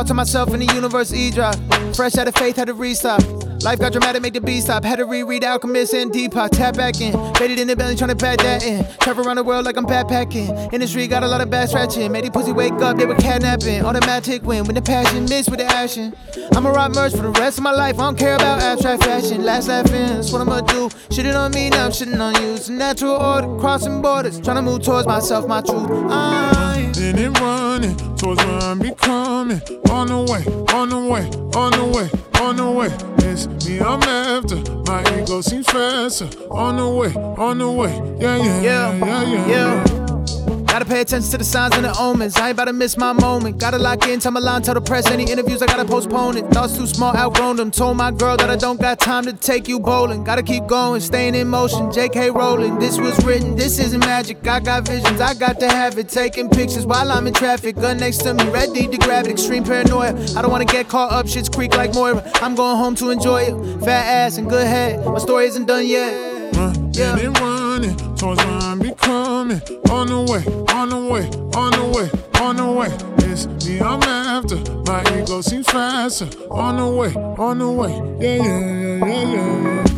Thought to myself in the universe eavesdrop. Fresh out of faith, had to restart. Life got dramatic, make the beat stop. Had to reread Alchemist and Deepak. Tap back in. Faded in the belly, tryna back that in. Travel around the world like I'm backpacking. Industry got a lot of bad scratching. Made these pussy wake up, they were kidnapping. Automatic win when the passion mixed with the action. I'ma rock merch for the rest of my life. I don't care about abstract fashion. Last laughing, that's what I'ma do. Shitting on me, now I'm shitting on you. It's a natural order, crossing borders. Tryna move towards myself, my truth. Then it running towards where I'm becoming. On the way, on the way, on the way, on the way. It's me I'm after. My ego seems faster. On the way, yeah. Gotta pay attention to the signs and the omens. I ain't about to miss my moment. Gotta lock in, tell my line, tell the press. Any interviews, I gotta postpone it. Thoughts too small, outgrown them. Told my girl that I don't got time to take you bowling. Gotta keep going, staying in motion. JK rolling, this was written, this isn't magic. I got visions, I got to have it. Taking pictures while I'm in traffic. Gun next to me, ready to grab it. Extreme paranoia, I don't wanna get caught up. Shit's creek like Moira. I'm going home to enjoy it. Fat ass and good head, my story isn't done yet. Then it running towards where I'm becoming. On the way, on the way, on the way, on the way. It's me I'm after. My ego seems faster. On the way, yeah.